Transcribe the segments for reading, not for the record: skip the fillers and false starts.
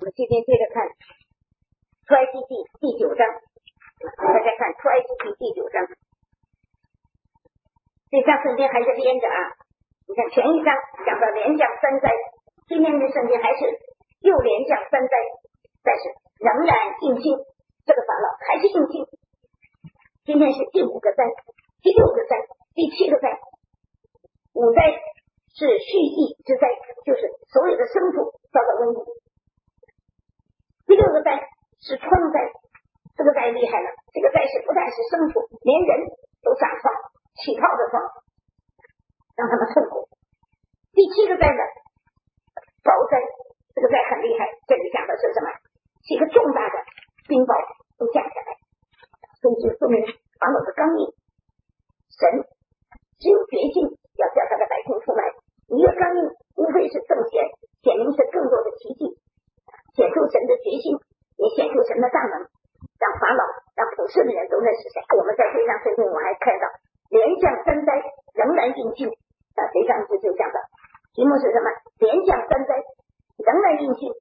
我们今天接着看出埃及记第9章，大家看出埃及记第9章，这张圣经还是连着啊。你看前一章讲到连降3灾，今天的圣经还是又连降3灾，但是仍然应心，这个法老还是应心。今天是第5个灾，第6个灾，第7个灾。5灾是蓄意之灾，就是所有的牲畜遭到瘟疫。第6个灾是疮灾，这个灾厉害了，这个灾是不但是牲畜，连人都长疮，起泡的疮，让他们痛苦。第7个灾呢，雹灾，这个灾很厉害，这里讲的是什么？是一个重大的冰雹都降下来，所以就说明法老的刚硬，神只有决心要叫他的百姓出来，你越刚硬，无非是正显明是更多的奇迹，显出神的决心，也显出神的大能，让法老让普世的人都认识谁。我们在这张圣经我还看到连降3灾仍然应信，这张就讲的题目是什么？连降3灾仍然应信，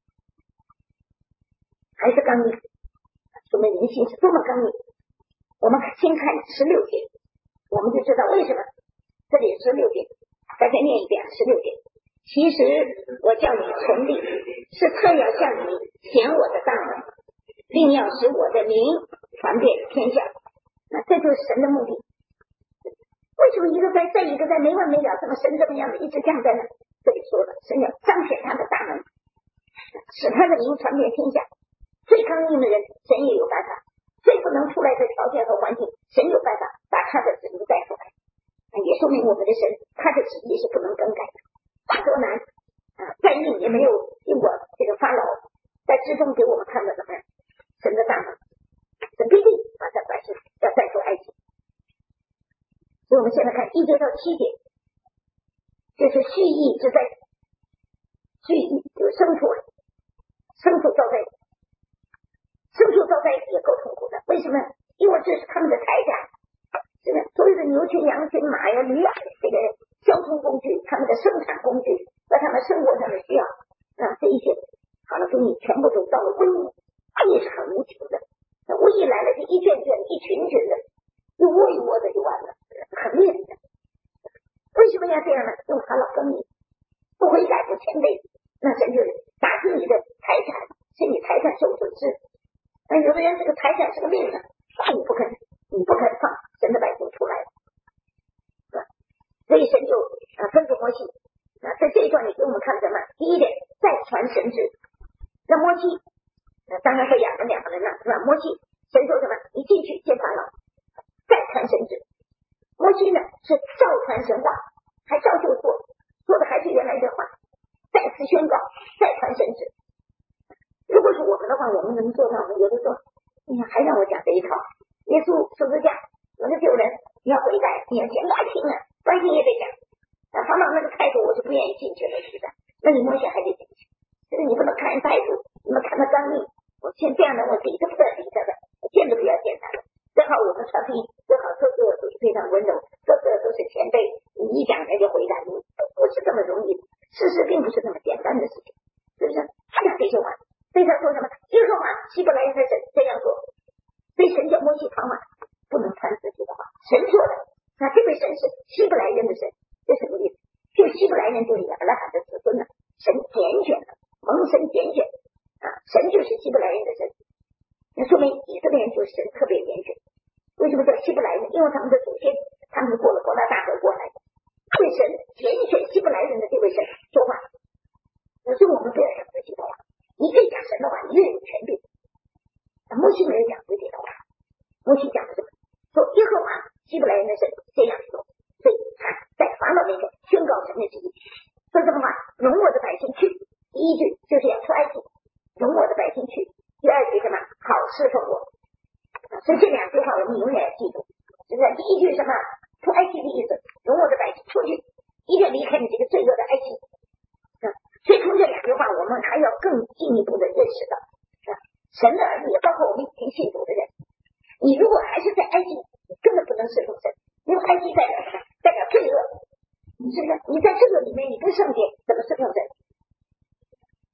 还是刚硬，说明人心是多么刚硬。我们先看16节，我们就知道为什么。这里16节，大家念一遍16节。其实我叫你成立，是特要向你显我的大能，并要使我的名传遍天下。那这就是神的目的。为什么一个灾再一个灾没完没了，这么神这么样的一直降灾呢？这里说了，神要彰显他的大能，使他的名传遍天下。最刚硬的人，神也有办法；最不能出来的条件和环境，神有办法把他的旨意带出来。也说明我们的神，他的旨意是不能更改的。多难再硬也没有经过这个法老在之中给我们看到什么神的大能，神必定把他百姓要带出埃及。所以我们现在看1节到7节，这是蓄意之灾。蓄意就是牲畜遭灾，牲畜遭灾也够痛苦的。为什么？因为这是他们的铠甲，这个所有的牛群、羊群、马呀、驴啊，这个交通工具，他们的生产工具和他们生活上的需要，这一些好了，给你全部都到了瘟疫，也是很无情的。那瘟疫来了，就一卷卷、一群群的，一窝一窝的就完了，很厉害的。为什么要这样呢？用法老更硬，不悔改不谦卑，那神就是打击你的财产，使你财产受损失。那有的人这个财产是个命的，你不肯放神的百姓出来，所以神就吩咐摩西。在这一段里给我们看什么？第一点，再传神旨。那摩西当然和亚伦2个人了，是吧？摩西神说什么？你进去见法老，再传神旨。摩西呢是照传神话，还照旧做的还是原来的话，再次宣告，再传神旨。如果是我们的话，我们能做到吗？有的说，还让我讲这一套。耶稣十字架，我是救人，你要悔改，你要讲关心啊，关心也得讲。法老那个态度，我是不愿意进去的，是不是？那你摩西还得进去，就是你不能看人态度，你们看他刚硬。我像这样的，我抵着不得抵着的，我见都不要见他的。最好我们传福音，最好个个都是非常温柔，个个都是谦卑。你一讲他就回答你，不是这么容易的，事实并不是这么简单的事情，是不是？他讲这些话，所以他说什么？耶和华希伯来人的神这样做，所以神叫摩西传话，不能传自己的话，神说的。那这位神是希伯来人的神，这什么意思？就希伯来人就是亚伯拉罕的子孙了，神拣选了，蒙神拣选神就是希伯来人的神。那说明以色列人就是神特别拣选。为什么叫希伯来人？因为他们的祖先他们过了伯拉大河过来的，对神拣选希伯来人的这位神说话。所以我们不要讲自己的话，你越讲神的话，你越有权柄。摩西没有讲自己的话，摩西讲的是说耶和华希伯来人的神这样说，所以他在法老面前宣告神的旨意。说什么话？容我的百姓去。第一句就是要出埃及，容我的百姓去。第二句什么？好侍奉我。所以这2句话我们永远要记住。就是第一句什么？出埃及的意思，容我的百姓出去，一定离开你这个罪恶的埃及。所以从这2句话，我们还要更进一步的认识到，神的儿女，也包括我们已经信主的人，你如果还是在埃及，你根本不能侍奉神，因为埃及代表什么？代表罪恶，是不是？你在这个里面你不圣洁，怎么侍奉神？代表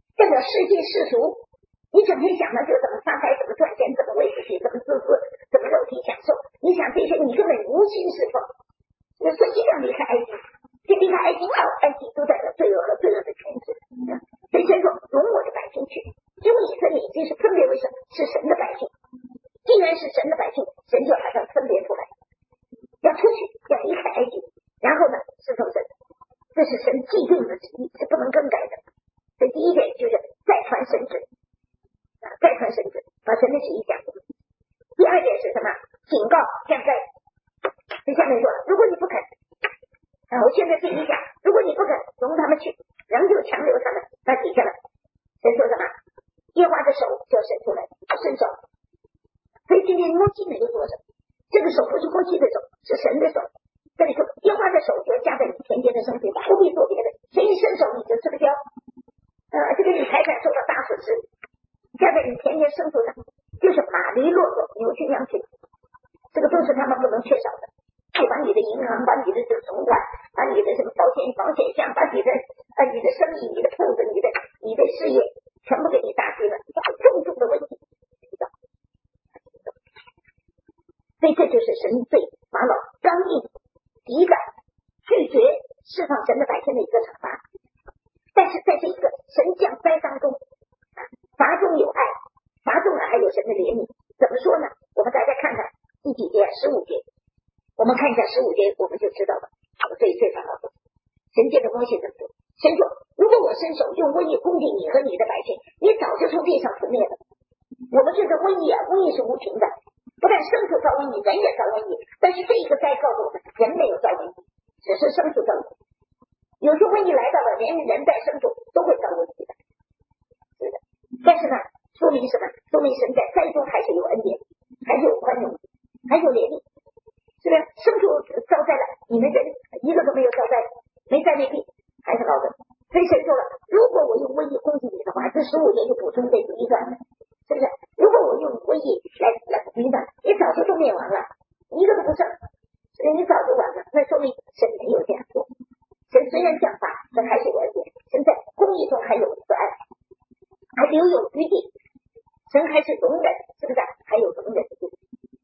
世界世俗，你整天想的就怎么发财，怎么赚钱，怎么为自己，怎么自私，怎么肉体享受，你想这些你根本无心侍奉，所以一定要离开埃及，就离开埃及，埃及都在罪恶和罪恶的权势。所以神说容我的百姓去，因为以色列已经是分别为圣，是神的百姓。既然是神的百姓，神就把它分别出来，要出去，要离开埃及，然后呢侍奉神，这是神既定的旨意，是不能更改的。所以第一点就是再传神旨，再传神旨，把神的旨意讲出来。第二点是什么？警告降灾。这下面说了，如果你不肯，我现在对你讲，如果你不肯容他们去，仍旧强留他们，那底下了神说什么？耶和华的手就要伸出来，伸手。所以今天摩西没有做什么，这个手不是摩西的手，是神的手。这里说耶和华的手就要加在你田间的生计，不必做别的，谁一伸手你就吃不消。这个你财产受到大损失，加在你田间生出上，就是马驴骆驼牛群羊群，这个都是他们不能缺少的。就把你的银行，把你的这个存款，把你的什么保险箱，把你的生意，你的铺子，你的事业，全部给你打击了，重重的问题。所以这就是神对法老刚硬、抵挡、拒绝释放神的百姓的一个惩罚。但是在这一个神降灾当中，罚中有爱，罚中了还有神的怜悯。怎么说呢？我们大家看看第几节？15节。我们看一下15节，我们就知道了。这一最重要的神界的东西怎么说？神说：如果我伸手用瘟疫攻击你和你的百姓，你早就从地上覆灭了。我们这个瘟疫瘟疫是无情的，不但牲畜遭瘟疫，人也遭瘟疫。但是这一个灾告诉我们，人没有遭瘟疫，只是牲畜遭瘟疫。有时瘟疫来到了，连人带牲畜都会遭瘟疫的，是的。但是呢，说明什么？说明神在灾中还是有恩典，还是有宽容，还是有怜悯。是不是牲畜遭灾了，你们人一个都没有遭灾，没灾没病，还是好的。所以神说了，如果我用瘟疫攻击你的话，这15节就补充这一段了，是不是？如果我用瘟疫来攻击你早就都灭亡了，一个都不剩，所以你早就完了。那说明神没有这样做。神虽然降罚，但还是有恩典。神在公义中还有慈爱，还留有余地。神还是容忍，是不是？还有容忍的度。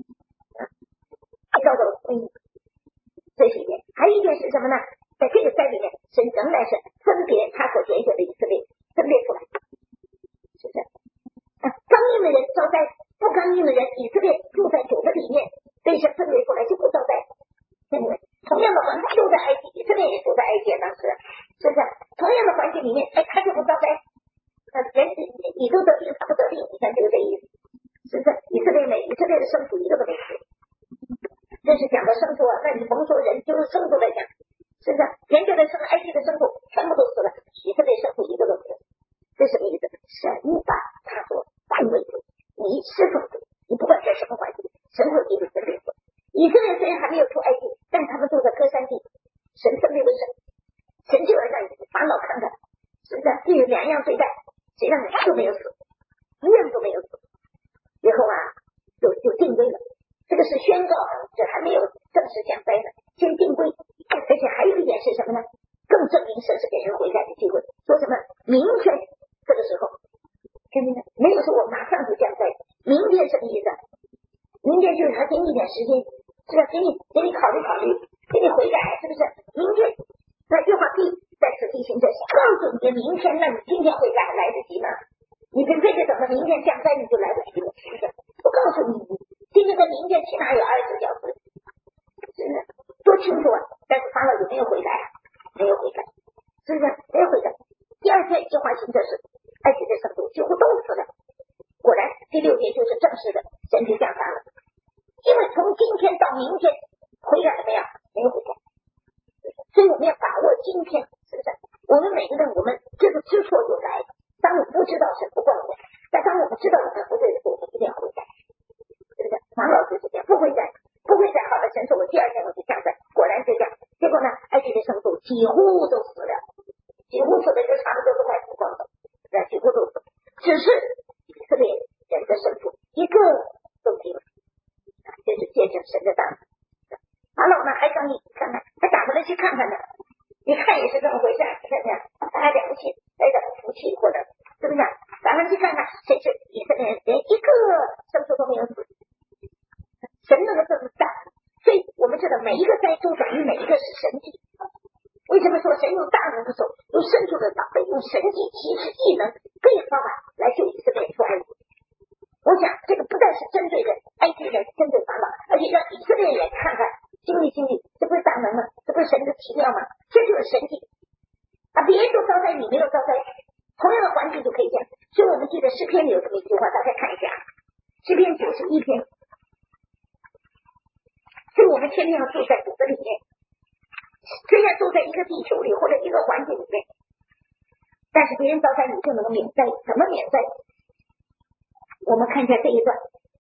遭到瘟疫，这是一点。还有一点是什么呢？在这个灾里面，神仍然是分别他所拣选的以色列，分别出来，是不是？刚硬的人遭灾，不刚硬的人，以色列住在主的里面，所以神分别出来就不遭灾。对不对？同样的环境都在埃及，以色列也住在埃及，当时是不是？同样的环境里面，他就不遭灾。人你都得病，他不得病，你看这个意思，是不是？以色列的牲畜一个都没死。这是讲的牲畜那你甭说人，就是牲畜来讲，是不是？人家的埃及的牲畜全部都死了，以色列牲畜一个都没有。这什么意思？神把他所安慰的，你侍奉主，你不管在什么环境，神会给你分别出。以色列虽然还没有出埃及，但他们住在歌珊地，神分别为圣，神就要让你法老看看，是不是？这有2样罪债，谁让你都没有死，一样都没有死，以后就定规了。这个是宣告的，这还没有正式降灾呢，先定规。而且还有一点是什么呢？更证明神是给人悔改的机会。说什么？明天这个时候，看见没？没有说我马上就降灾，明天什么意思？明天就是他给你一点时间，是吧？给你考虑考虑，给你悔改，是不是？明天那约翰必在此地行这事，告诉你明天，那你今天悔改来得及吗？你非得等到明天降灾你就来不及了，是不是？我告诉你，今天跟明天起码有20小时，是不是？多清楚啊！但是法老有没有悔改？没有悔改，是不是？没有悔改。第二天计划行这事，埃及的牲畜几乎都死了。果然，第6节就是正式的神就降罚了。因为从今天到明天，悔改了没有？没有悔改。所以我们要把握今天，是不是？我们每个人，我们这个知错就来。当我们不知道神不怪我们，但当我们知道我们不对的时候，我们一定要悔改，是不是？法老就是这样，不悔改，好了，神说我第2天我就降灾，果然就这样。结果呢，埃及的牲畜几乎都死了，几乎死的就差不多都快死光了，几乎都死，只是以色列人的牲畜一个都没有，这是见证神的大能。法老呢还让你看看，还打回来去看看呢，你看也是这么回事，看看大家了不起，来点福气或者是不是？咱们去看看谁是以色列人，连一个牲畜都没有死，神那个这么大，所以我们知道每一个灾都等于每一个是神迹。为什么说神用大能的手，用牲畜的脑袋，用神迹奇事异能各样方法来救以色列人出埃及？我想这个不但是针对着埃及人，针对法老，而且让以色列人看看经历，这不是大能吗？这不是神的奇妙吗？这就是神迹啊！别人都遭灾，你没有遭灾，同样的环境就可以这样。所以我们记得诗篇里有这么一句话，大家看一下，诗篇91篇。所以我们天天要住在主的里面，虽然住在一个地球里或者一个环境里面，但是别人遭灾你就能够免灾。怎么免灾？我们看一下这一段，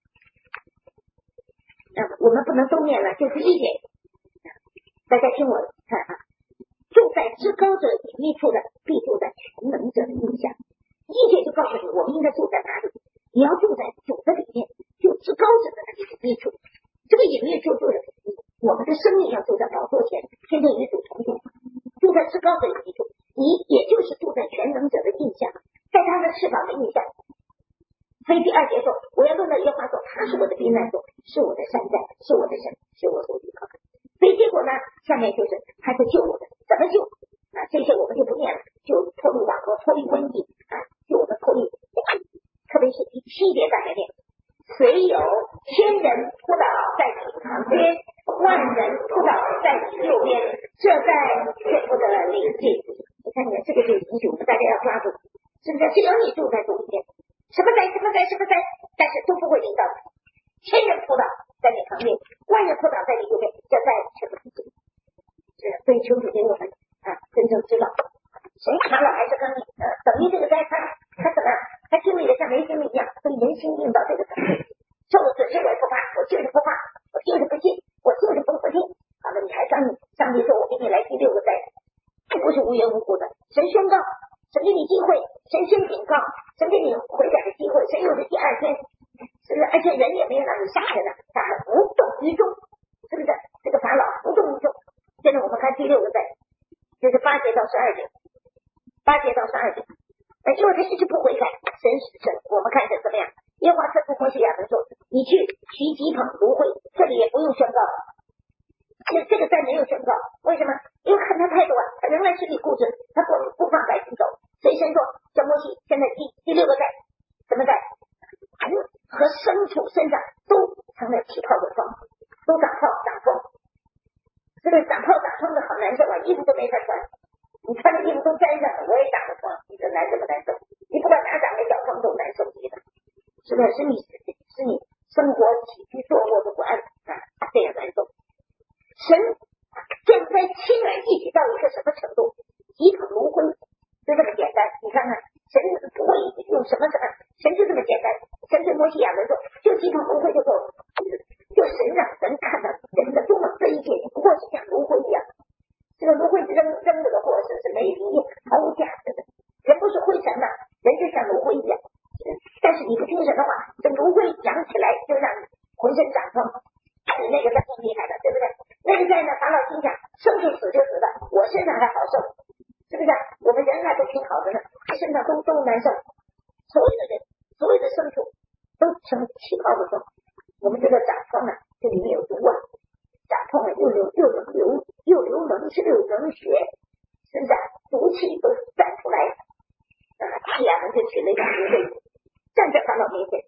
我们不能都念了，就是一点，大家听我看啊。住在至高者隐秘处的，必住在全能者的印下。一节就告诉你，我们应该住在哪里？你要住在主的里面，就至高者的那个隐秘处。这个隐秘处就是我们的生命要住在宝座前，天天与主同住，住在至高者隐秘处。你也就是住在全能者的印下，在他的翅膀的印下。所以第二节说，我要论到耶和华说，他是我的避难所，是我的山寨，是我的神，是我所依靠。所以结果呢，下面就是他是救我的，怎么救啊？这些我们就不念了，就脱离网络，脱离瘟疫啊，就我们脱离，特别是第7节大家念，虽有千人扑倒在你旁边，万人扑倒在你右边，这在却不得临近你。你看看这个就是提醒我们大家要抓住，是不是？只有你住在主里面，什么灾，但是都不会临到你。千人扑倒在你旁边，万人扑倒在你右边，这在却不临近。所以求主给我们真正知道，谁法老还是刚等于这个灾，他怎么他经历的像没经历一样，被人心硬到这个程度。受了损失我不怕，我就是不怕，我就是不信，我就是不听。好了，你还上帝说我给你来第6个灾，这不是无缘无故的。神宣告，神给你机会，神先警告，神给你悔改的机会，神有的第2天，是不是？而且人也没有让你下来的，他还无动于衷，是不是？这个法老无动于衷。现在我们看第6个灾，就是8节到12节，8节到12节。因为他一直不悔改，神，我们看是怎么样？耶和华吩咐摩西亚人说：“你去取几捧芦荟。”这里也不用宣告了，这个灾没有宣告，为什么？因为看他态度啊，他仍然心里固执，他不放百姓走。所以神说，叫摩西，现在第6个灾，什么灾？人和牲畜身上都成了起泡的疮，都长泡长疮。这个长泡长疮的好难受啊，衣服都没法穿，你穿的衣服都沾上了，我也长了疮，你说难受不难受？你不管哪长的小疮都难受极了，是不是？是你生活起居坐卧都不安这样难受。神降灾轻而易举到一个什么程度？几捧芦荟就这么简单。你看看，神不会用什么，神就这么简单。神对摩西亚人说，就几捧芦荟就够了。就神让人看到人的多么卑贱，不过是像芦荟一样。这个芦荟扔这个货是没意义，毫无价值的。人不是灰尘嘛，人就像芦荟一样。但是你不听神的话，这芦荟长起来就让你浑身长疮，你那个在更厉害的，对不对？那个在呢，法老心想，生就死就死了，我身上还好受，是不是？我们人还都挺好的呢，他身上都难受。所有的人，所有的牲畜都成起泡的症。我们这个长疮呢，这里面有毒啊，长疮呢又流脓是流脓血，是不是？毒气都散出来。西亚人就取了一把芦荟，站在法老面前，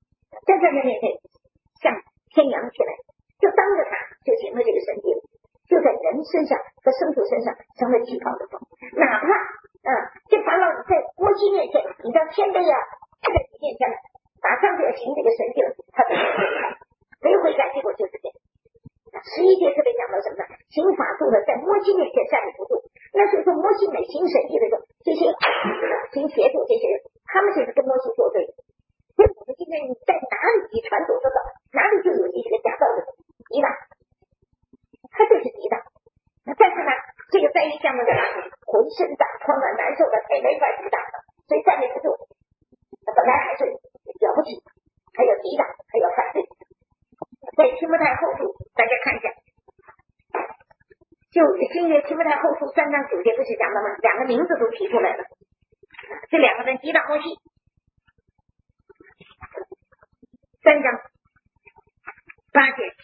像天阳起来，就当着他就行了这个神迹，就在人身上和牲畜身上成了起泡的症。哪怕这法老在摩西面前，你到谦卑啊，在你面前马上就要行这个神迹了，他没悔改，结果就是这样。11节特别讲到什么呢？行法度的在摩西面前站立不住，那就是说摩西每行神迹的时候，这些行邪术这些人，他们就是跟摩西作对。所以我们今天在哪里传主说道，哪里就有一个假道的抵挡，他就是抵挡。但是呢，这个灾异项目的浑身长疮啊，难受的，他也没法抵挡了，所以站立不住。本来还是了不起，还有抵挡，还有反对。在提摩太后书，大家看一下，就新约提摩太后书3章9节不是讲了吗？2个名字都提出来了， 这两个人抵挡摩西。3章8节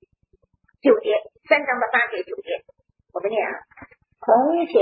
9节，3章的8节9节，我们念啊。从前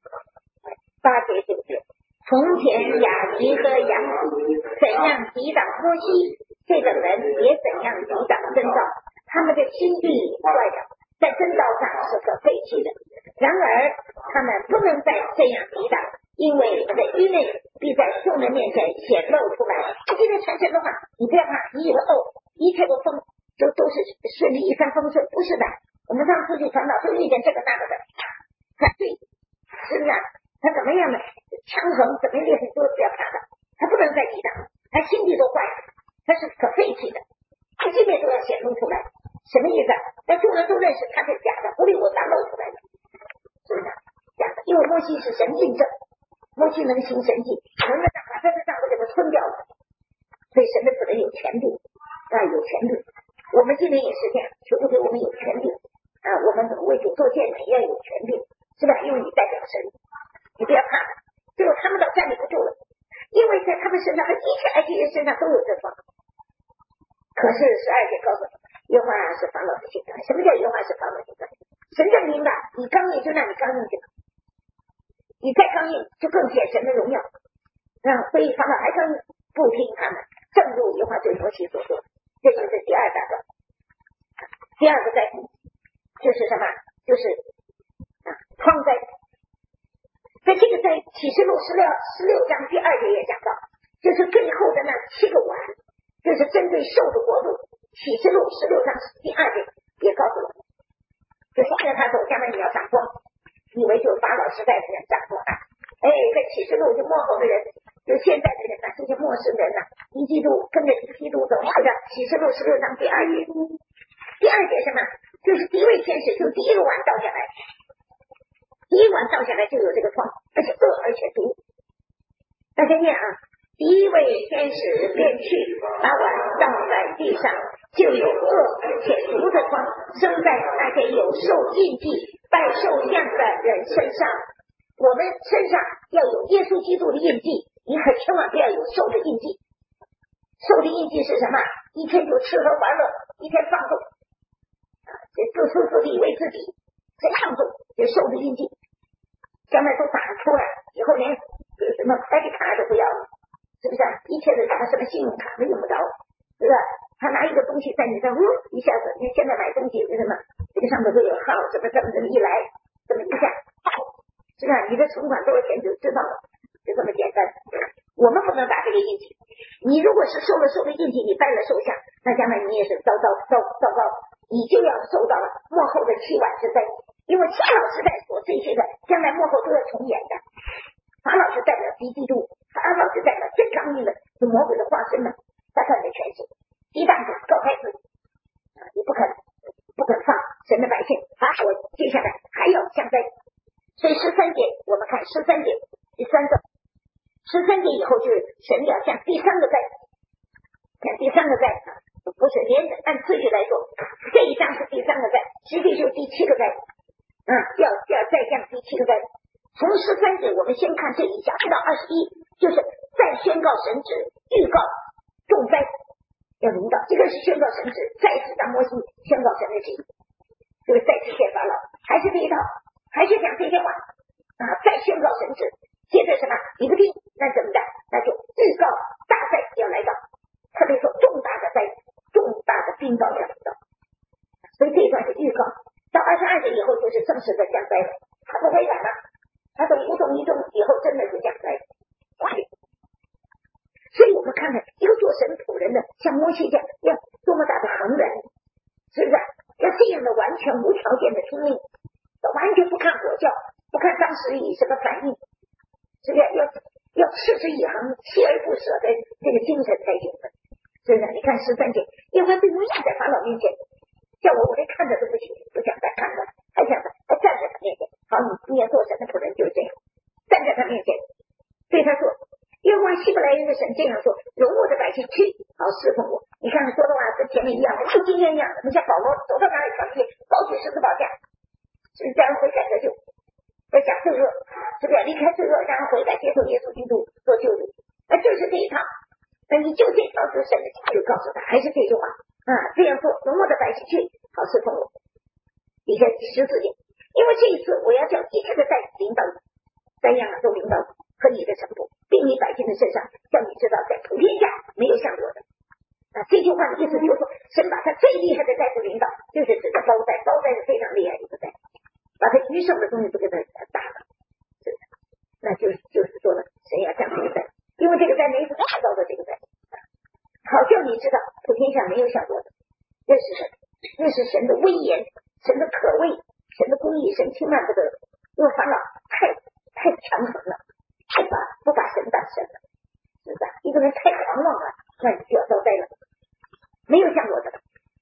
8节9节，从前雅尼和杨喜怎样抵挡摩西，这等人也怎样抵挡真道，他们的心地坏了，在真道上是可废弃的。然而他们不能再这样抵挡，因为我的愚昧必在众人面前显露出来。今天传神的话，你不要怕，你以为一切都都是顺利一帆风顺，不是的。我们上出去传道都遇见这个那个的反对，是不是啊？他怎么样的枪横怎么厉害都不要怕的，他不能再抵挡，他心地都坏了，他是可废弃的，他这边都要显露出来。什么意思啊？那众人都认识他是假的，不理我他露出来的，是不是假的？因为摩西是神印证，摩西能行神迹，能够把这个账给他吞掉了，所以神的子民有权利啊，有权利。我们今天也是这样，求主给我们有权利啊，我们为主做见证也要有权利，是吧？因为你代表神，你不要怕，结果他们都站立不住了，因为在他们身上和一切埃及人身上都有这方。可是12节告诉你，耶和华是法老的心肠。什么叫耶和华是法老的心肠？神证明的，你刚硬就让你刚硬去，你再刚硬就更显神的荣耀所以法老还刚硬，不听他们，正如耶和华对摩西所说。这就是第二大段。第二个灾就是什么？就是创灾。在这个在启示录16章第2节也讲到，就是最后的那7个碗，就是针对兽的国度。启示录16章第2节也告诉我们，就现在他走将来你要掌光，以为就是法老时代的人掌光啊。在启示录就幕后的人，就现在的人这些末世人一基督跟着基督走，是的。启示录16章第2节，第2节什么？就是第一位天使就第一个碗倒下来，第一碗倒下来就有这个创，而且恶而且毒。大家念啊，第一位天使便去把碗倒在地上，就有恶而且毒的疮生在那些有受印记拜兽像的人身上。我们身上要有耶稣基督的印记，你可千万不要有兽的印记。兽的印记是什么？一天就吃喝玩乐，一天放纵自私自利为自己，这放纵这兽的印记，将来都打出来，以后连什么 credit 卡都不要了，是不是一切的什么信用卡都用不着，是不是？他拿一个东西在你这一下子，你现在买东西为什么这个上面都有号，什么这么一来这么一下，是吧？你的存款多少钱就知道了，就这么简单。我们不能打这个印记，你如果是受了兽的印记，你拜了兽像，那将来你也是糟糕，你就要受到了末后的7碗之灾。因为法老时代所这些的，将来末后都要重演的。法老是代表敌基督，法老是代表最刚硬的，是魔鬼的化身呢，他看的权势，一旦告开始你不肯放神的百姓，我接下来还要降灾。所以13节我们看13节第3个，13节以后就是神要降第3个灾，不是连按次序来说，这一章是第3个灾，实际就是第7个灾，要再降第7个灾。从13节我们先看这一章到21，就是再宣告神旨，预告重灾要临到，这个是宣告神旨，再次让摩西宣告神的旨意，就是再次见法老，还是这一套，还是讲这些话再宣告神旨。接着什么？你不听，那怎么的？那就预告大灾要来到，特别说重大的灾，重大的冰雹要来到。所以这一段是预告，到22节以后就是正式的降灾了，它不会晚了，它从一种以后真的是降灾。所以我们看看一个做神仆人的，像摩西这样要多么大的恒忍，是不是？要这样的完全无条件的听命，完全不看果效，不看当时以什么反应，是不是？要持之以恒，锲而不舍的这个精神才行的，是不是？你看13节，因为对不亚在法老面前，叫我连看着都不行，不想再看了，还想还站在他面前。好，你也做神的仆人就是这样，站在他面前，对他说，耶和华希伯来人的神这样说，容我的百姓去，好侍奉我。你看说的话跟前面一样，跟今天一样的。你像保罗走到哪里传递，高举十字宝架，是这样悔改得救，要讲罪恶，是不是？离开罪恶，然后悔改接受耶稣基督做救主， 就是这一套，那你就这套是神的就告诉他，还是这句话这样做，容我的百姓去，好侍奉我。底下14节，因为这一次我要叫一切的在领导3样都领导和你的臣仆，并你百姓的身上，叫你知道在普天下没有像我的。这句话的意思就是说，神把他最厉害的在主领导，就是指的包在是非常厉害的一个在，把他余剩的东西都给他打了，是的，那就是说了，神要降这个在，因为这个在哪一次达到的这个在，好叫你知道普天下没有像我的，认识神，认识神的威严，神的可畏，神的公义，神轻慢不得，因为法老太强横了，不把神当神了，是的，一个人太狂妄了，那你就要遭灾了。没有像我的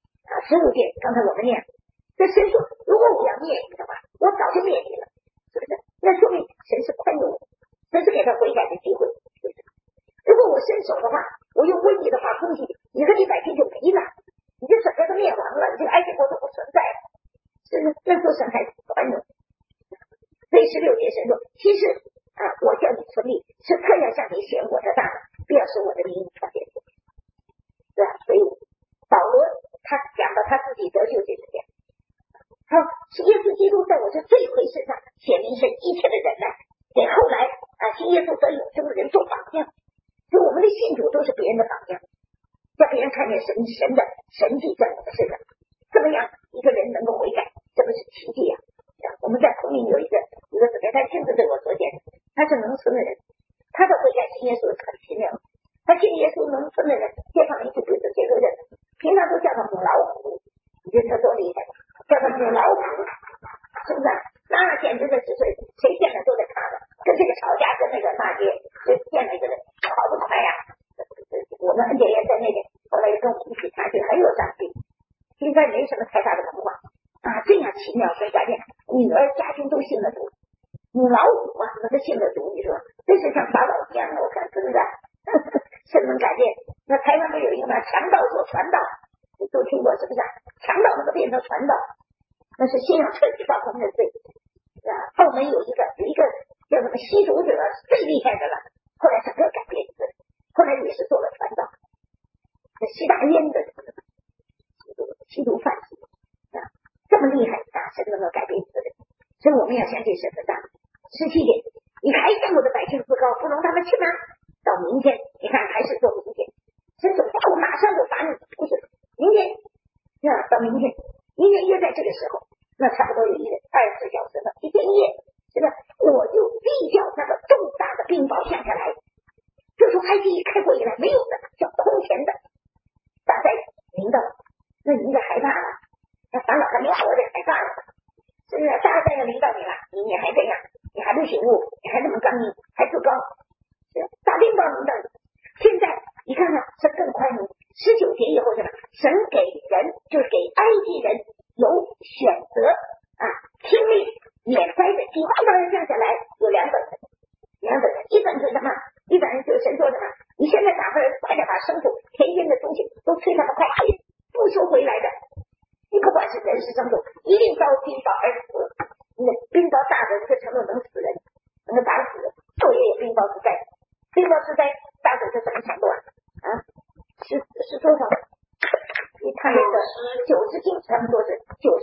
15节，刚才我们念，这神说，如果我要灭你的话，我早就灭你了，是不是？那说明神是宽容，神是给他悔改的机会，是不是？如果我伸手的话，我用瘟疫的话攻击你，你和你百姓就没了，你就整个都灭亡了，你这个埃及国都不存在了，是不是？那时候神还宽容。所以16节神说，其实我叫你存立，是特要向你显我的大能，不要使我的名传遍地，对吧？所以保罗他讲到他自己得救就是这样，是耶稣基督在我这罪魁身上显明神一切的忍耐，给后来信耶稣得永生的人做榜样。所以我们的信主都是别人的榜样，叫别人看见神的神迹在我们身上，这么样一个人能够悔改，这不是奇迹啊！我们在昆明有一个怎么样，他亲自对我所见，他是农村的人，他的悔改信耶稣很奇妙，他信耶稣，农村的人街上一句对着这个人，平常都叫他母老虎，你觉得他多厉害？叫他母老虎，是不是？那简直的是谁见了都得看了，跟这个吵架，跟那个骂街，见了一个人跑不快呀。我们恩典也在那边，后来跟我们一起查询，很有上进，应该没什么太大的文化这样奇妙跟改变，女儿家庭都信了主，母老虎那个信了主，你说真是像法老一样的，我看是不是？神能改变。那台湾不有一个强盗做传道，你都听过是不是？强盗能够变成传道，那是信仰彻底到他们的罪。澳门有一个叫什么吸毒者，最厉害的了，后来整个改变一个人，后来也是做了传道，吸大烟的吸毒贩子这么厉害神能够改变一个人，所以我们要相信神的大能。17节，你还向我的百姓自高，不容他们去吗？到明天，你看还是做明天，神说我马上就罚你，不是明天到明天约在这个时候，那差不多有24小时了，一天一夜，是吧？我就必叫那个重大的冰雹降下来，就从埃及开国以来没有的，叫空前的大灾临到，那你应该害怕了，那法老还没活着害怕了，是不是？大灾要临到你了，你还这样，你还不醒悟，你还那么刚硬，还自高，大冰雹临到你。现在你看看神更宽容，19节以后是吧？神给人就是给埃及人有选择听命免灾的机会，当然降下来有2等人，一等是什么？一等人就是神说什么？你现在打发人快点把牲畜田间的东西都催他们快去，不收回来的，你不管是人是牲畜，一定遭冰雹而死。冰雹大的这程度能死人，能够打死人，也有冰雹之灾，冰雹之灾大的是什么程度是多少？你看那个90斤，他们说是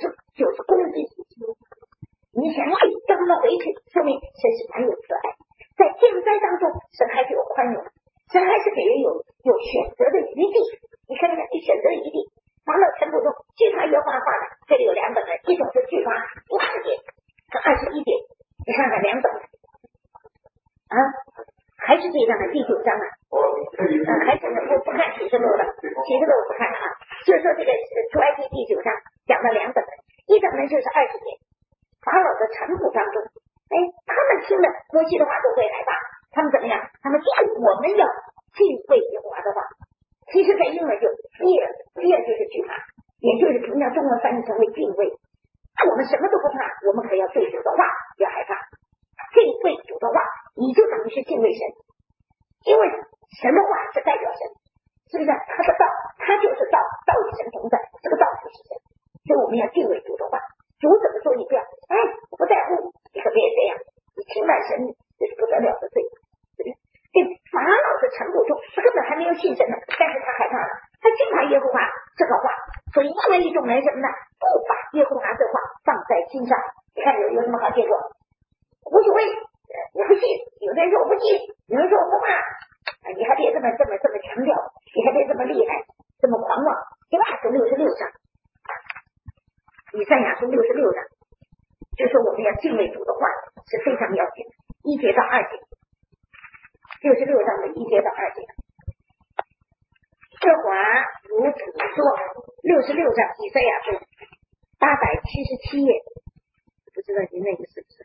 90公斤。你想叫他们回去，说明神是蛮有慈爱，在天灾当中，神还是有宽容，神还是给人有选择的余地。你看看，你选择余地，法老全部中惧怕耶和华的，这里有2等人，一种是惧怕50节和21节，你看看2等人还是这样的第9章还是不看启示录了，启示录我不看就说这个出埃及第9章讲到2等人，一等人就是20节，法老的臣仆当中，他们听了摩西的话都会害怕，他们怎么样？他们我们要敬畏耶和华的话，其实在英文就 fear 就是惧怕，也就是平常中文翻译成为敬畏。我们什么都不怕，我们可要对主的话要害怕，敬畏主的话，你就等于是敬畏神，因为神的话是代表神，是不是？他的道，他就是道，道与神同在，这个道就是神，所以我们要敬畏主的话。主怎么说你不要不在乎，你可别这样，你轻慢神这是不得了的罪，对不对？法老的臣全部中，他根本还没有信神呢，但是他害怕了，他惧怕耶和华这个话，所以因为一种人什么呢？不把耶和华这话放在心上。你看有什么好结果？无所谓，我不信，有的人说我不信，有人说我不怕，你还别这么强调，你还别这么厉害，这么狂妄。以赛亚书66章，以赛亚书66章就说我们要敬畏主的话是非常要紧的，1节到2节，66章的1节到2节。耶和华如此说，66章以赛亚书877页，不知道您那个是不是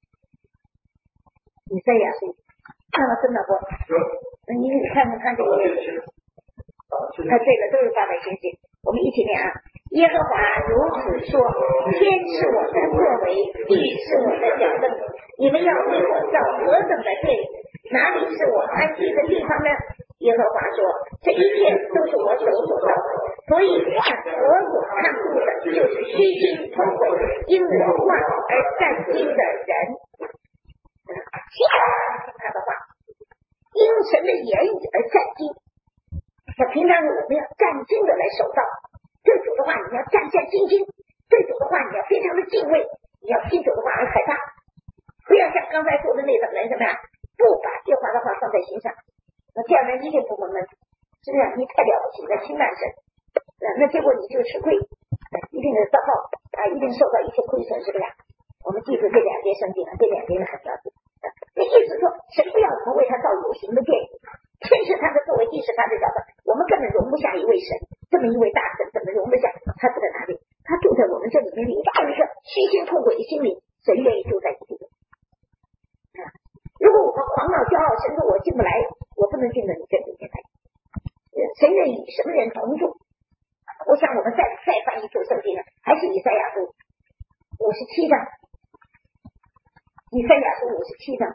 以赛亚书？看到真的不？你看看这个页子，这个都是877，我们一起念啊。耶和华如此说，天是我的作为，地是我的脚凳，你们要为我造何等的罪？哪里是我安息的地方呢？耶和华说，这一切都是我手所造的，所以我所看顾的就是虚心痛悔，因我话而战惊的人。他的话，因神的言语而战惊。那平常我们要战惊的来守道，对主的话你要战战兢兢，对主的话你要非常的敬畏，你要听主的话而害怕，不要像刚才说的那种人什么呀，不把耶和华的话放在心上，那这样人一定不蒙恩，是不是？你太了不起了，轻慢神，那结果你就吃亏，一定是遭报一定受到一些亏损，是不是？我们记住这2节圣经，这2节很了解。那意思说，神不要我们为他造有形的殿宇，天是他的作为，地是他的脚凳，我们根本容不下一位神，这么一位大神，怎么容得下？他住在哪里？他住在我们这里面，你抱一个虚心痛悔的心灵，神愿意住在你这里。如果我们狂傲骄傲，神说我进不来，我不能进到你这里面来。神愿与什么人同住？我想我们再翻译旧圣经呢，还是以赛亚书57章，以赛亚书57章。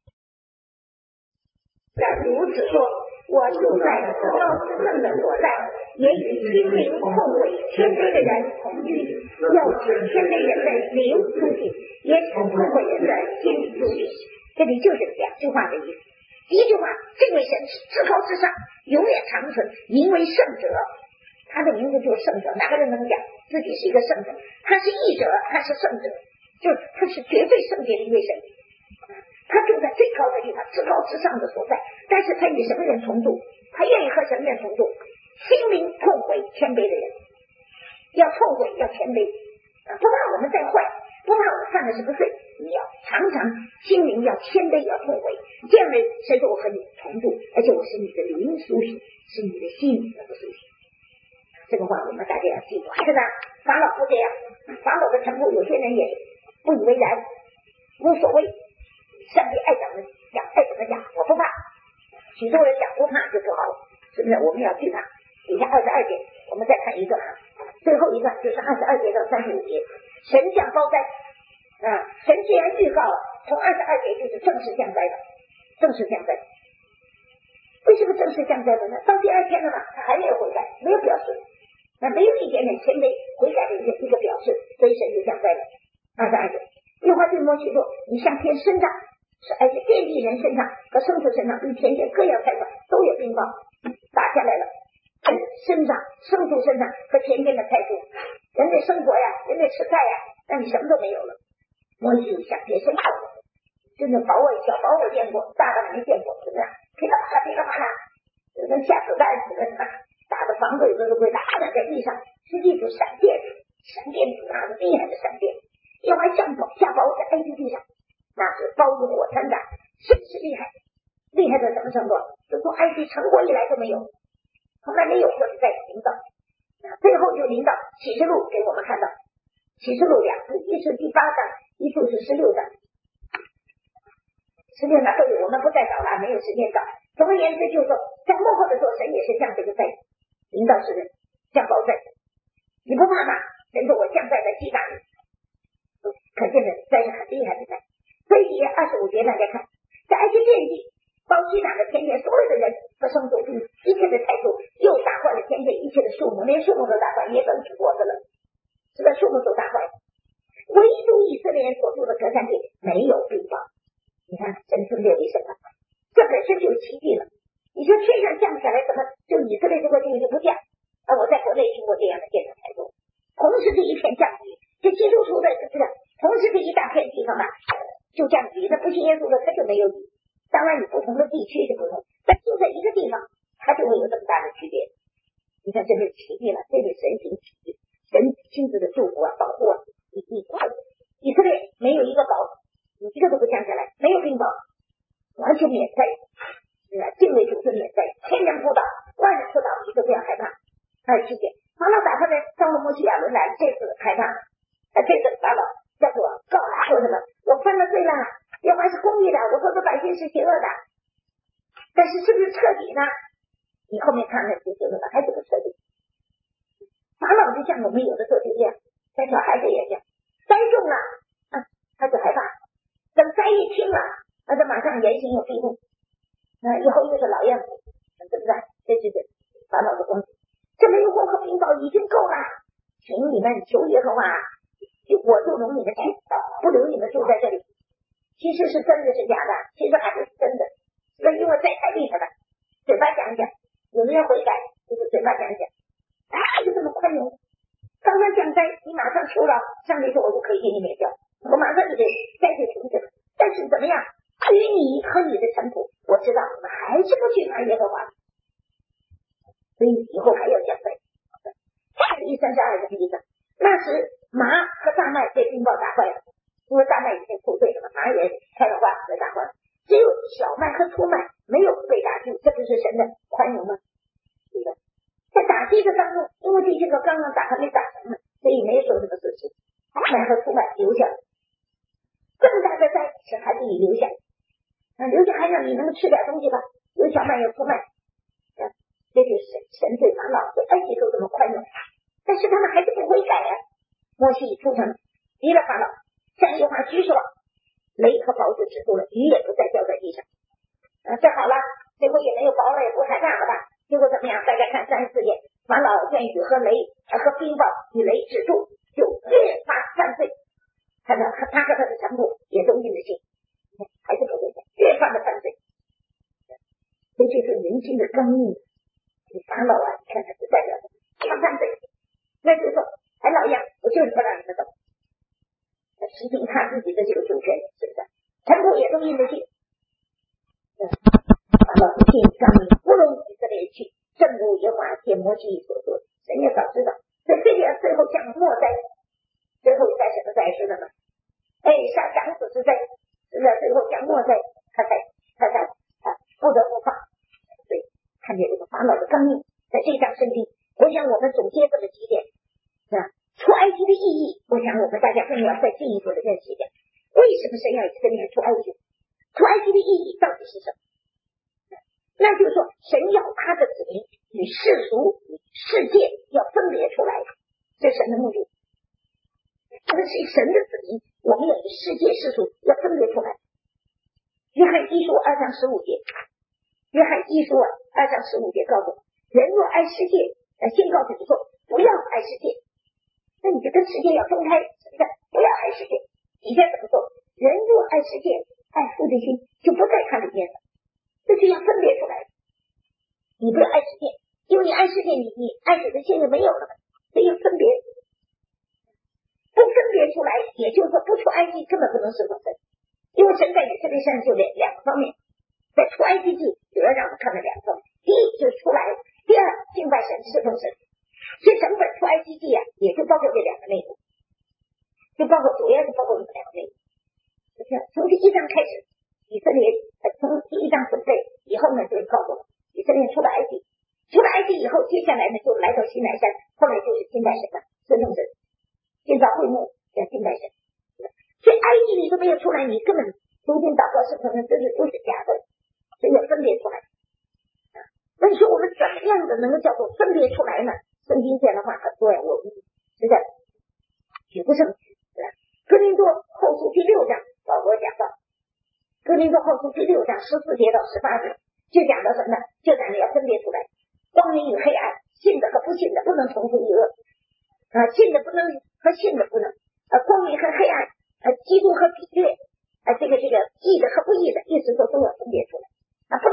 如此说，我住在高之圣的所在，也与心灵痛悔谦卑的人同居，要使谦卑人的灵出去，也使痛悔人的心出去。这里就是2句话的意思。第一句话，这位神是至高至上，永远长存，名为圣者，他的名字就是圣者。哪个人能讲自己是一个圣者？他是义者，他是圣者，就是他是绝对圣洁的一位神。他住在最高的地方，至高至上的所在，但是他与什么人同住？他愿意和什么人同住？心灵痛悔谦卑的人，要痛悔，要谦卑，不怕我们再坏，不怕我们犯了什么罪，你要常常心灵要谦卑，要痛悔，这样的神说我和你同住，而且我是你的灵苏醒，是你的心能够苏醒。这个话我们大家要记住，是吧？法老不这样，法老的臣仆有些人也不以为然，无所谓，上帝爱怎么讲，我不怕。许多人讲不怕就不好了，是不是？我们要惧怕。底下22节，我们再看一段，最后一段就是22节到35节，神降高灾。神既然预告了，从22节就是正式降灾了，正式降灾。为什么正式降灾了呢？到第2天了嘛，他还没有悔改，没有表示，那没有一点点谦卑悔改的一个表示，所以神就降灾了。22节，耶和华对摩西说：“你向天伸张，而且遍地人身上和牲畜身上与田间各样财产都有冰雹打下来了。人身上、牲畜身上和田间的财物，人类生活呀，人类吃菜呀，但你什么都没有了。摩西向天伸张，真的小宝我见过，大的没见过，是不是？噼里啪啦，就跟下子弹似的，打的房子有的都会打在地上，实际是闪电打的厉害的闪电。要还下雹在埃及地上，那是暴雨火山的，甚是厉害，厉害到什么程度？就从埃及成国以来都没有，从来没有过在临到，最后就临到启示录给我们看到，启示录2处，一是第8章，一处是16章，16章都有，我们不再找了，没有时间找。总而言之，就是说，在幕后的时候，神也是降这个灾，临到世人，降雹灾。你不怕吗？神说我降在地大里。可见的灾是很厉害的灾，所以底下25节大家看，在埃及遍地包西打的田间，所有的人和牲畜并一切的财物，又打坏了田间一切的树木，连树木都打坏，也等吃果子了，是吧？树木都打坏了，唯独以色列人所住的隔山地没有冰雹。你看，神是烈力神啊，这本身就是奇迹了。你说天上降下来，怎么就以色列这块地就不降？我在国内听过这样的见证太多。同时这一片降雨，这基督徒的这个，同时这一大片地方吧，就降雨，那不信耶稣的他就没有雨。当然，你不同的地区是不同，但就在一个地方，它就会有这么大的区别。你看，这是奇迹了，这是神行奇迹，神亲自的祝福啊，保护啊。以色列没有一个宝，你一个都不降下来，没有冰雹，完全免灾。敬畏主是免灾，天人不倒，万人不倒，你都不要害怕。世界法老打他的上了摩西亚伦来，这次害怕，这次法老叫做告他说什么？我犯了罪了，耶和华是公义的，我说的百姓是邪恶的，但是是不是彻底呢？你后面看看就行了，还是不彻底。法老就像我们有的时候就这样，但小孩子也这样，栽种了他就害怕，等灾一听了，他马上言行有闭幕，以后又是老样子，对不对？这就是法老的东西。这没有祸和冰雹已经够了，请你们求耶和华，我就容你们去，不留你们住在这里。其实是真的是假的，其实还是真的，因为灾太厉害了，嘴巴讲讲，有的人悔改就是嘴巴讲讲，就这么宽容。刚刚降灾，你马上求了，上帝说我就可以给你免掉，我马上就给灾就停止了。但是怎么样？对于你和你的臣仆，我知道你们还是不去看耶和华，所以以后还要降灾。32节的意思，那时麻和大麦被冰雹打坏了，因为大麦已经枯碎了嘛，麻也开了花被打坏了，只有小麦和粗麦没有被打击，这不是神的宽容吗？对吧？在打击的当中，因为这些个刚刚打还没打成呢，所以没说什么事情，大麦和粗麦留下了，这么大的灾是还是你留下，留下还让你能够吃点东西吧，有小麦有粗麦，这就是神对法老对埃及都这么宽容，但是他们还是不悔改啊。摩西出城离了法老，向耶和华举手，雷和雹就止住了，雨也不再掉在地上。这好了，这回也没有雹了，也不害怕了吧？结果怎么样？大家看34节，法老见雨和雷和冰雹与雷止住，就越发犯罪。他和他的臣仆也都硬着心，还是不悔改，越发的犯罪。这就是人心的刚硬。法老你看他是代表什么？他犯罪，那就说还老样，我就是不让你们走。实行他自己的这个主权，是不是？臣仆也都硬着心。法老不信刚硬，不容以色列去，正如耶和华借摩西所说，神也早知道。所以这个最后像末代，最后在什么在世的呢？像长子之灾，是不是？最后像末代，他才不得不放。所以看见这个法老的刚硬，在这章圣经，我想我们总结这么几点，是吧？出埃及的意义，我想我们大家更要再进一步的认识一点。为什么神要以色列出埃及？出埃及的意义到底是什么？那就是说，神要他的子民与世俗、与世界要分别出来，这是神的目的。这是神的子民，我们要与世界世俗要分别出来。约翰一书2章15节，约翰一书2章15节告诉我，人若爱世界，先告诉你说不要爱世界，那你就跟世界要分开，是不是？不要爱世界。底下怎么说？人若爱世界，爱父的心就不再看里面了，这是要分别出来的。你不要爱世界，因为你爱世界，你爱主的心就没有了，所以要分别。不分别出来，也就是说不出埃及根本不能侍奉神，因为神在以色列上就两个方面，在出埃及记主要让我们看到两个方面，第一就是出来，第二敬拜神侍奉神。所以整本出埃及记也就包括这两个内容，就包括主要是包括这两个内容。从第一章开始，以色列从第一章准备以后呢，就告诉我以色列出了埃及，出了埃及以后，接下来呢就来到西乃山，后来就是敬拜神了，侍奉神，建造会幕，要敬拜神。所以埃及你都没有出来，你根本读经祷告侍奉神，这是都是假的，所以要分别出来。那你说我们怎么样的能够叫做分别出来呢？圣经讲的话很多呀，我们实在举不胜举，是吧？哥林多后书第6章，保罗讲到，哥林多后书第6章14节到18节，就讲到什么呢？就讲你要分别出来，光明与黑暗，信的和不信的不能同出一辙，信的不能和信的不能，光明和黑暗，基督和比略，这个义的和不义的，意思说都要分别出来，不能够同出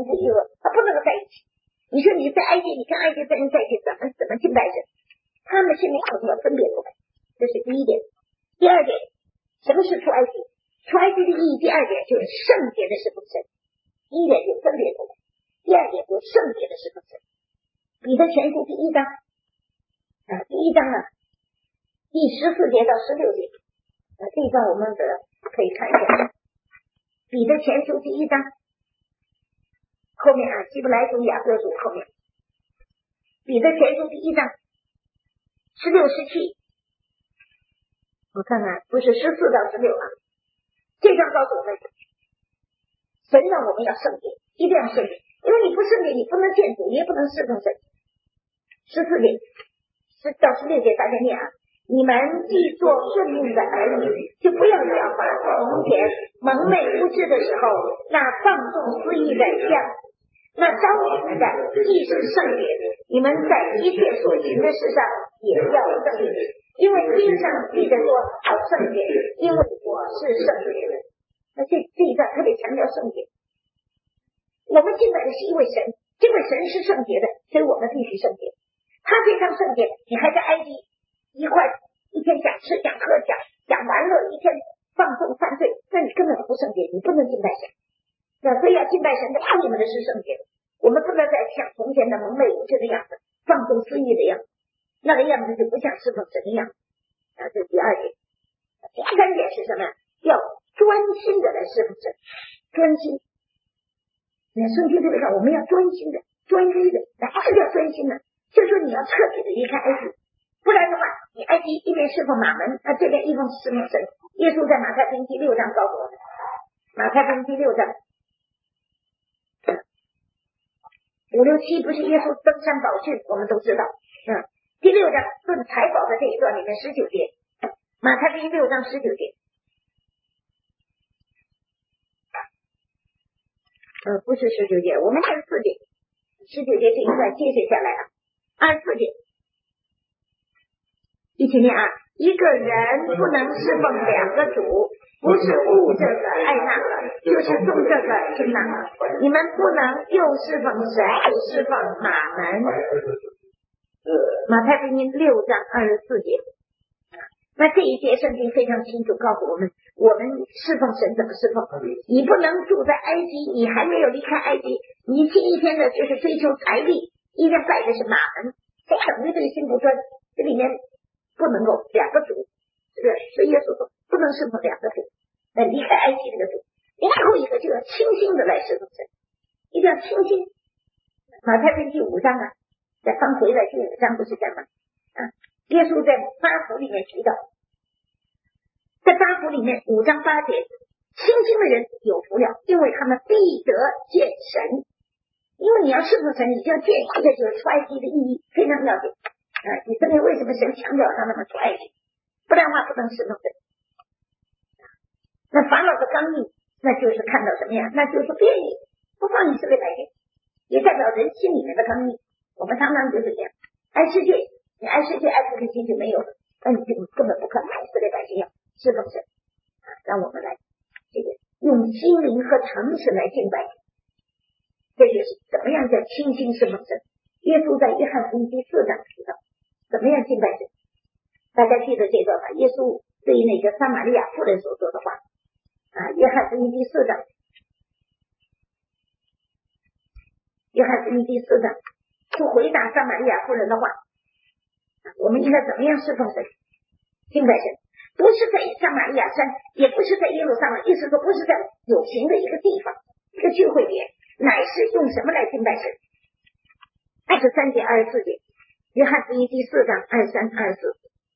不一恶，他不能够在一起。你说你在埃及，你跟埃及的人在一起，怎么敬拜神？他们心里可能要分别出来，这是第一点。第二点，什么是出埃及？出埃及的意义，第二点就是圣洁的侍奉神。第一点就分别出来，第二点就圣洁的侍奉神。彼得前书第一章第一章第14节到16节这一章我们可以看一下。彼得前书第一章后面希伯来书雅各书后面，彼得前书第一章16、17，我看看不是14到16这章告诉我们神让我们要圣洁，一定要圣洁，因为你不圣洁你不能见主，你也不能侍奉神。14节10到16节大家念你们既做顺命的儿女，就不要效法从前蒙昧无知的时候那放纵私意的样子。那招你们的既是圣洁，你们在一切所行的事上也要圣洁，因为经上记着说好圣洁，因为我是圣洁的。那这一段特别强调圣洁。我们敬拜的是一位神，这位神是圣洁的，所以我们必须圣洁。他非常圣洁，你还在埃及一天想吃想喝想玩乐，一天放纵犯罪，那你根本不圣洁，你不能敬拜神。所以要敬拜神的，你们的是圣洁的。我们不能再像从前的蒙昧无知的样子，放纵私意的样子，那个样子就不像侍奉神的样子这是第二点。第三点是什么？要专心的来侍奉神，专心。圣经这个上我们要专心的专一的，什么叫专心呢？就是说你要彻底的离开埃及，不然的话你埃及一边侍奉马门，这边一边侍奉神。耶稣在马太福音第6章告诉我们，马太福音第6章5、6、7不是耶稣登山宝训，我们都知道第6章论财宝的这一段里面19节，马太福音6章19节不是19节，我们24节，19节这一段接着下来24节一起念一个人不能侍奉两个主，不是误这个爱那个，就是重这个轻那个。你们不能又侍奉神又侍奉马门。马太福音6章24节。那这一节圣经非常清楚告诉我们侍奉神怎么侍奉。你不能住在埃及，你还没有离开埃及，你一天的就是追求财力，一天拜的是马门，这等于这个心不专，这里面不能够两个主，是不是？所以耶稣说不能侍奉两个主，离开埃及这个主。然后一个就要清心的来侍奉神，一定要清心。马太福音第5章再翻回来第5章不是讲吗？耶稣在八福里面提到，在八福里面5章8节，清心的人有福了，因为他们必得见神。因为你要侍奉神，你就要见，这就是出埃及的意义，非常了解。以色列为什么神强调他们出埃及？不然的话不能侍奉神。那法老的刚硬，那就是看到什么呀？那就是变异，不放以色列百姓，也代表人心里面的刚硬。我们常常就是这样，爱世界，你爱世界爱这个心就没有了，那你就根本不可能以色列百姓要侍奉神让我们来用心灵和诚实来敬拜，这就是怎么样叫清心侍奉神。耶稣在约翰福音第4章提到怎么样敬拜神。大家记得这段吧？耶稣对那个撒玛利亚妇人所说的话约翰福音第4章，约翰福音第4章就回答撒玛利亚妇人的话，我们应该怎么样侍奉神敬拜神。不是在撒玛利亚山，也不是在耶路撒冷，意思说不是在有形的一个地方一个聚会点，乃是用什么来敬拜神。23节24节，约翰福音第4章23、24。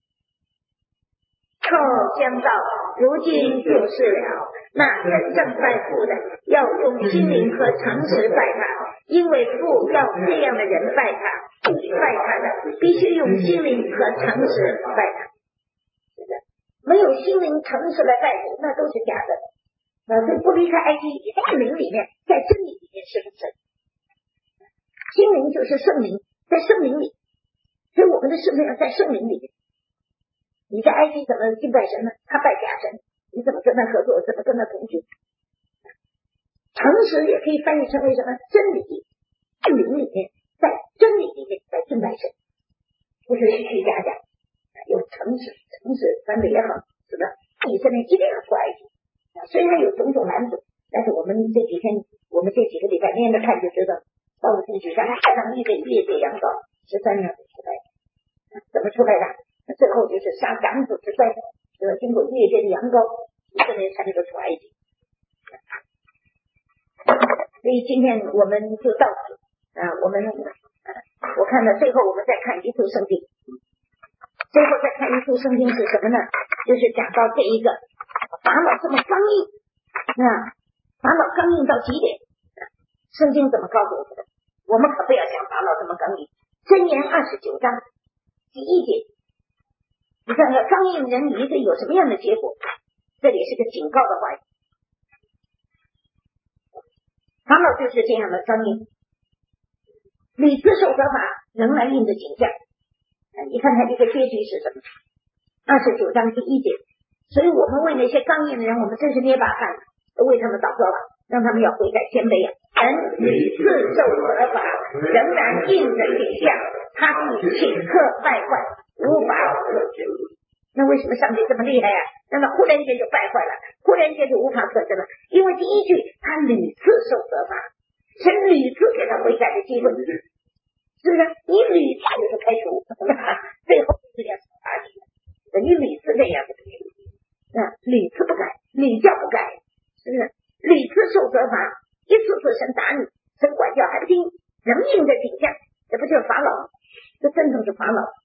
臭香道如今就是了，那真正拜父的要用心灵和诚实拜他，因为父要这样的人拜他，拜他的必须用心灵和诚实拜他。没有心灵诚实来拜主，那都是假的。所以不离开埃及，在灵里面，在真理里面侍奉神。心灵就是圣灵，在圣灵里，所以我们的侍奉要在圣灵里面。你在埃及怎么敬拜神呢？他拜假神，你怎么跟他合作？怎么跟他同居？诚诚实也可以翻译成为什么？真理。真理里面，在真理里面在敬拜神，不是虚虚假假，有诚实翻的也好，是吧？以色列一定要出埃及。虽然有种种拦阻，但是我们这几个礼拜连着看就知道，到了第几章，海上一对羊羔13年出来的，怎么出来的？最后就是杀长子之灾，经过越界的羊羔，以色列才能够出埃及。所以今天我们就到此我看到最后我们再看一处圣经，最后再看一处圣经是什么呢？就是讲到这一个法老这么刚硬法老刚硬到极点，圣经怎么告诉我们的？我们可不要像法老这么刚硬。箴言29章第1节，你看看刚硬人离这有什么样的结果？这里是个警告的话语。法老就是这样的刚硬，屡次受责罚，仍然硬着颈项。你看他这个结局是什么？29章第1节。所以我们为那些刚硬的人，我们真是捏把汗，都为他们祷告了，让他们要悔改谦卑啊！人屡次受责罚，仍然硬着颈项，他必顷刻败坏，无法克制。那为什么上帝这么厉害啊？那么忽然间就败坏了，忽然间就无法克制了。因为第一句他屡次受责罚，神屡次给他悔改的机会，是不是？你屡次就是开除，最后是要罚你的。你屡次这样的，屡次不改，屡教不改，是不是？屡次受责罚，一次次神打你，神管教还不听，仍硬着颈项，这不就是法老？这真正是法老。